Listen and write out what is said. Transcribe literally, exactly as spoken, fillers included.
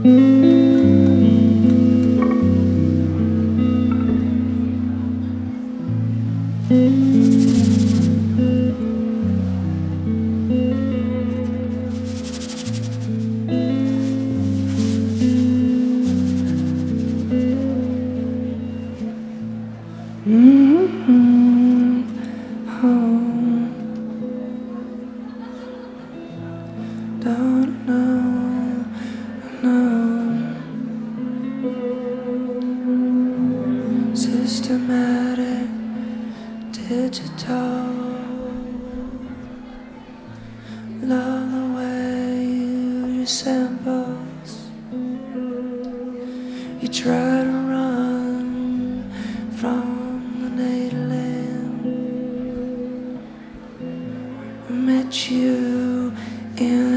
Mm-hmm. Oh. Don't know, no. Systematic, digital. Love the way you use samples. You try to run from the native land. I met you in